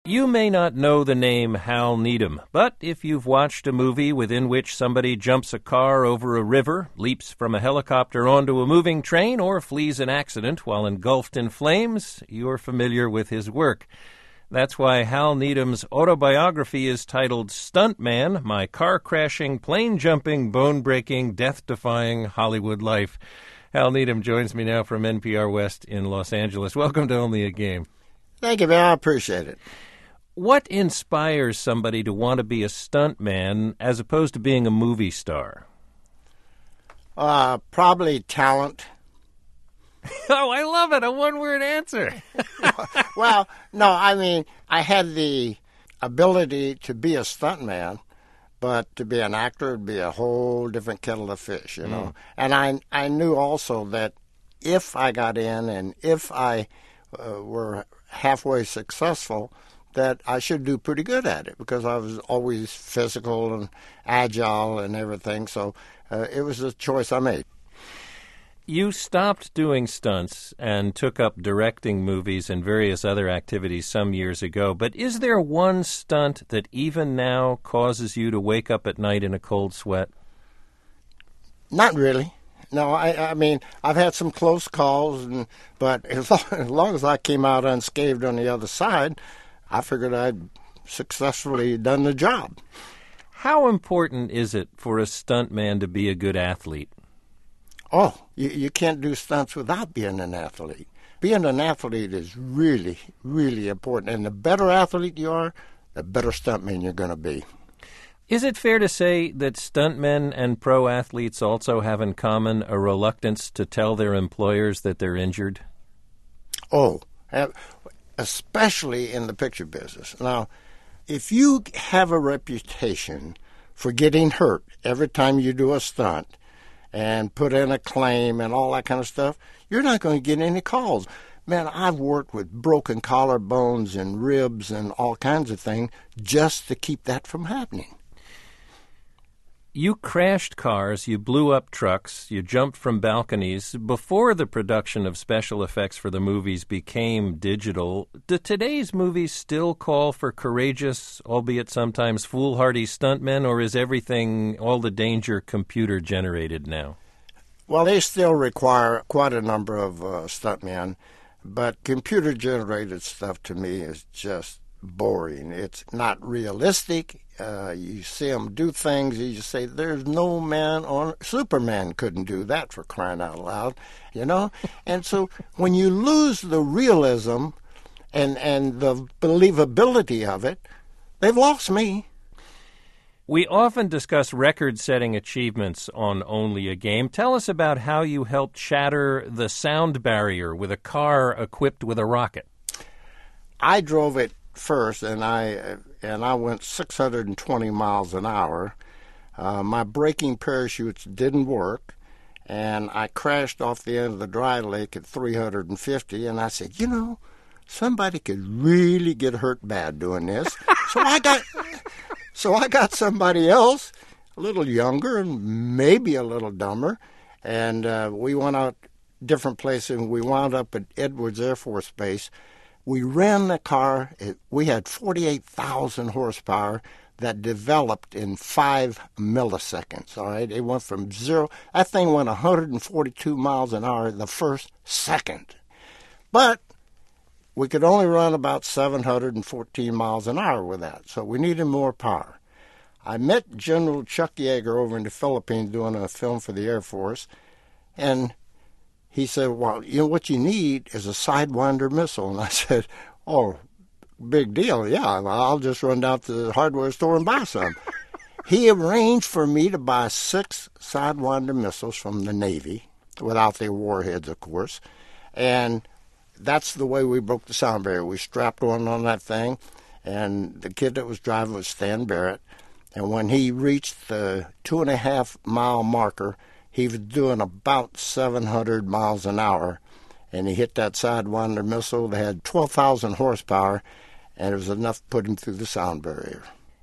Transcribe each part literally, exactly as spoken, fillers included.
You may not know the name Hal Needham, but if you've watched a movie within which somebody jumps a car over a river, leaps from a helicopter onto a moving train, or flees an accident while engulfed in flames, you're familiar with his work. That's why Hal Needham's autobiography is titled Stuntman, My Car-Crashing, Plane-Jumping, Bone-Breaking, Death-Defying Hollywood Life. Hal Needham joins me now from N P R West in Los Angeles. Welcome to Only a Game. Thank you, man. I appreciate it. What inspires somebody to want to be a stuntman as opposed to being a movie star? Uh, probably talent. Oh, I love it. A one-word answer. Well, no, I mean, I had the ability to be a stuntman, but to be an actor would be a whole different kettle of fish, you know. Mm. And I, I knew also that if I got in and if I uh, were halfway successful, that I should do pretty good at it because I was always physical and agile and everything. So uh, it was a choice I made. You stopped doing stunts and took up directing movies and various other activities some years ago. But is there one stunt that even now causes you to wake up at night in a cold sweat? Not really. No, I, I mean, I've had some close calls, and, but as long, as long as I came out unscathed on the other side, I figured I'd successfully done the job. How important is it for a stuntman to be a good athlete? Oh, you, you can't do stunts without being an athlete. Being an athlete is really, really important. And the better athlete you are, the better stuntman you're going to be. Is it fair to say that stuntmen and pro athletes also have in common a reluctance to tell their employers that they're injured? Oh, especially in the picture business. Now, if you have a reputation for getting hurt every time you do a stunt and put in a claim and all that kind of stuff, you're not going to get any calls. Man, I've worked with broken collarbones and ribs and all kinds of things just to keep that from happening. You crashed cars, you blew up trucks, you jumped from balconies. Before the production of special effects for the movies became digital, do today's movies still call for courageous, albeit sometimes foolhardy stuntmen, or is everything, all the danger, computer-generated now? Well, they still require quite a number of uh, stuntmen, but computer-generated stuff to me is just boring. It's not realistic. Uh, you see them do things, you just say, there's no man on... Superman couldn't do that, for crying out loud, you know? And so when you lose the realism and, and the believability of it, they've lost me. We often discuss record-setting achievements on Only a Game. Tell us about how you helped shatter the sound barrier with a car equipped with a rocket. I drove it first, and I and I went six hundred twenty miles an hour. Uh, my braking parachutes didn't work, and I crashed off the end of the dry lake at three hundred fifty, and I said, you know, somebody could really get hurt bad doing this. so I got so I got somebody else, a little younger and maybe a little dumber, and uh, we went out different places, and we wound up at Edwards Air Force Base. We ran the car. We had forty-eight thousand horsepower that developed in five milliseconds. All right, it went from zero. That thing went one hundred forty-two miles an hour the first second. But we could only run about seven hundred fourteen miles an hour with that, so we needed more power. I met General Chuck Yeager over in the Philippines doing a film for the Air Force, and he said, well, you know, what you need is a Sidewinder missile. And I said, oh, big deal. Yeah, I'll just run down to the hardware store and buy some. He arranged for me to buy six Sidewinder missiles from the Navy, without their warheads, of course. And that's the way we broke the sound barrier. We strapped one on that thing, and the kid that was driving was Stan Barrett. And when he reached the two and a half mile marker, he was doing about seven hundred miles an hour, and he hit that Sidewinder missile that had twelve thousand horsepower, and it was enough to put him through the sound barrier.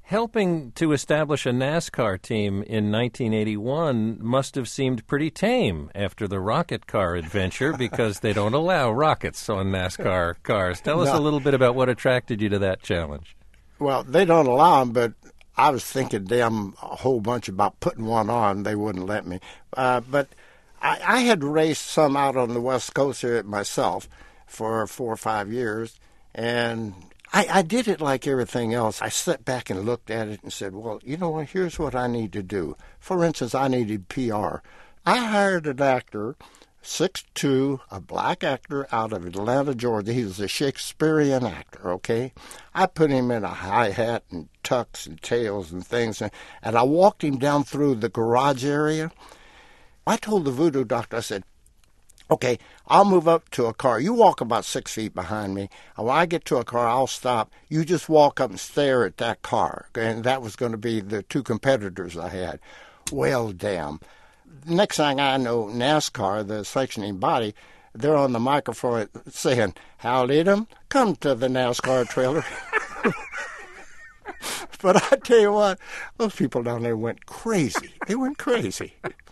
helping to establish a NASCAR team in nineteen eighty-one must have seemed pretty tame after the rocket car adventure because they don't allow rockets on NASCAR cars. Tell us No. a little bit about what attracted you to that challenge. Well, they don't allow them, but I was thinking damn a whole bunch about putting one on. They wouldn't let me. Uh, but I, I had raced some out on the West Coast here myself for four or five years, and I, I did it like everything else. I sat back and looked at it and said, well, you know what, here's what I need to do. For instance, I needed P R. I hired an actor, six foot two, a black actor out of Atlanta, Georgia. He was a Shakespearean actor, okay? I put him in a high hat and tux and tails and things, and, and I walked him down through the garage area. I told the voodoo doctor, I said, okay, I'll move up to a car. You walk about six feet behind me. And when I get to a car, I'll stop. You just walk up and stare at that car. And that was going to be the two competitors I had. Well, damn. Next thing I know, NASCAR, the sanctioning body, they're on the microphone saying, Hal Needham, come to the NASCAR trailer. But I tell you what, those people down there went crazy. They went crazy.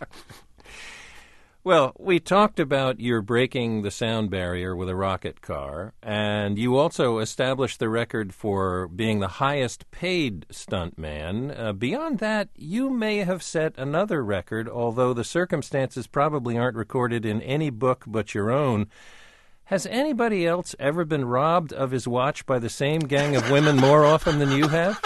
Well, we talked about your breaking the sound barrier with a rocket car, and you also established the record for being the highest paid stuntman. Uh, beyond that, you may have set another record, although the circumstances probably aren't recorded in any book but your own. Has anybody else ever been robbed of his watch by the same gang of women more often than you have?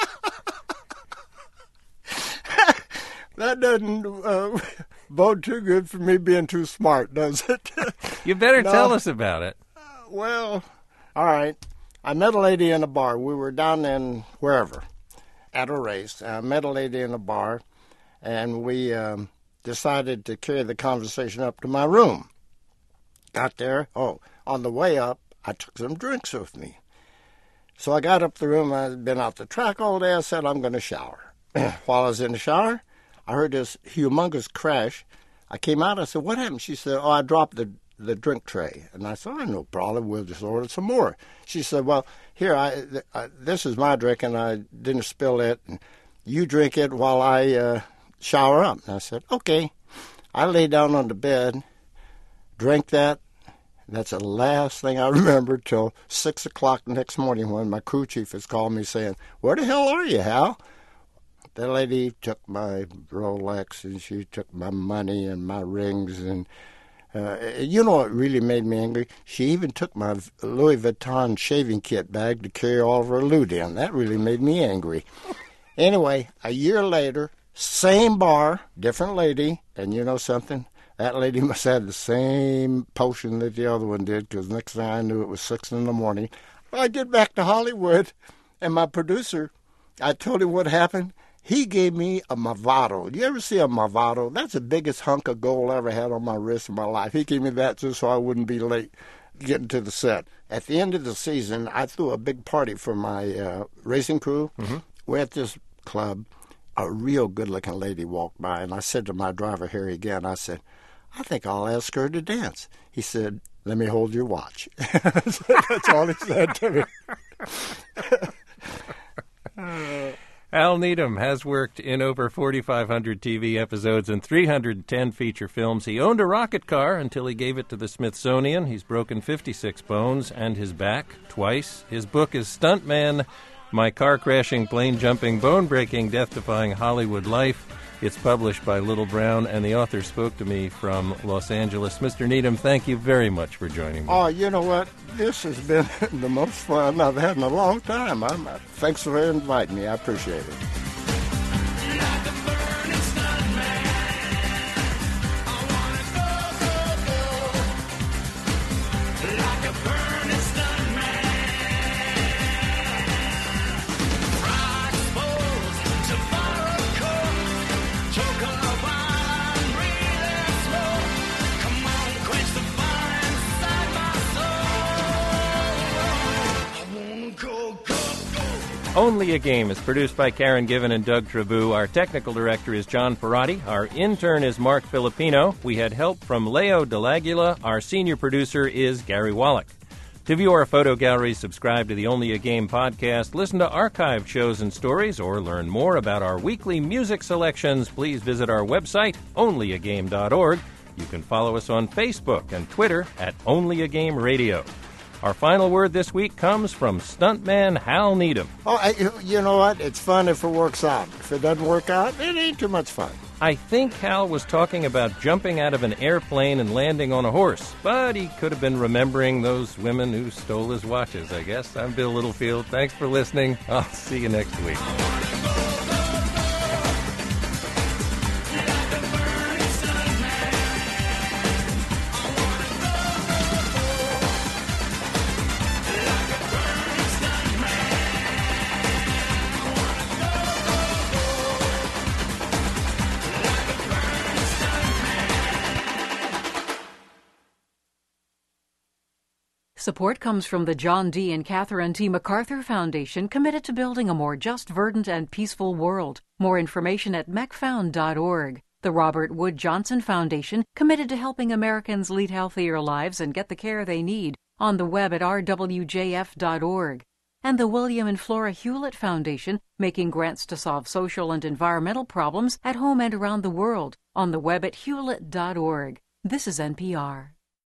That doesn't uh, bode too good for me being too smart, does it? You better No. tell us about it. Uh, well, all right. I met a lady in a bar. We were down in wherever at a race. I met a lady in a bar, and we um, decided to carry the conversation up to my room. Got there. Oh, on the way up, I took some drinks with me. So I got up the room. I'd been out the track all day. I said, I'm going to shower. While I was in the shower, I heard this humongous crash. I came out. I said, what happened? She said, oh, I dropped the, the drink tray. And I said, oh, no problem. We'll just order some more. She said, well, here, I, th- I this is my drink, and I didn't spill it. And you drink it while I uh, shower up. And I said, okay. I lay down on the bed, drank that. That's the last thing I remember till six o'clock the next morning when my crew chief has called me saying, where the hell are you, Hal? That lady took my Rolex, and she took my money and my rings. And uh, you know what really made me angry? She even took my Louis Vuitton shaving kit bag to carry all of her loot in. That really made me angry. Anyway, a year later, same bar, different lady. And you know something? That lady must have had the same potion that the other one did, because next thing I knew, it was six in the morning. I get back to Hollywood, and my producer, I told him what happened. He gave me a Movado. You ever see a Movado? That's the biggest hunk of gold I ever had on my wrist in my life. He gave me that just so I wouldn't be late getting to the set. At the end of the season, I threw a big party for my uh, racing crew. Mm-hmm. We're at this club. A real good-looking lady walked by, and I said to my driver, Harry, again, I said, I think I'll ask her to dance. He said, let me hold your watch. That's all he said to me. uh, Hal Needham has worked in over forty-five hundred T V episodes and three hundred ten feature films. He owned a rocket car until he gave it to the Smithsonian. He's broken fifty-six bones and his back twice. His book is Stuntman, My Car-Crashing, Plane-Jumping, Bone-Breaking, Death-Defying Hollywood Life. It's published by Little Brown, and the author spoke to me from Los Angeles. Mister Needham, thank you very much for joining me. Oh, you know what? This has been the most fun I've had in a long time. I'm, uh, thanks for inviting me. I appreciate it. Only a Game is produced by Karen Given and Doug Trabou. Our technical director is John Perotti. Our intern is Mark Filipino. We had help from Leo DeLaguila. Our senior producer is Gary Wallach. To view our photo gallery, subscribe to the Only a Game podcast, listen to archived shows and stories, or learn more about our weekly music selections, please visit our website, only a game dot org. You can follow us on Facebook and Twitter at Only a Game Radio. Our final word this week comes from stuntman Hal Needham. Oh, I, you know what? It's fun if it works out. If it doesn't work out, it ain't too much fun. I think Hal was talking about jumping out of an airplane and landing on a horse, but he could have been remembering those women who stole his watches, I guess. I'm Bill Littlefield. Thanks for listening. I'll see you next week. Support comes from the John D. and Catherine T. MacArthur Foundation, committed to building a more just, verdant, and peaceful world. More information at mec found dot org. The Robert Wood Johnson Foundation, committed to helping Americans lead healthier lives and get the care they need, on the web at r w j f dot org. And the William and Flora Hewlett Foundation, making grants to solve social and environmental problems at home and around the world, on the web at hewlett dot org. This is N P R.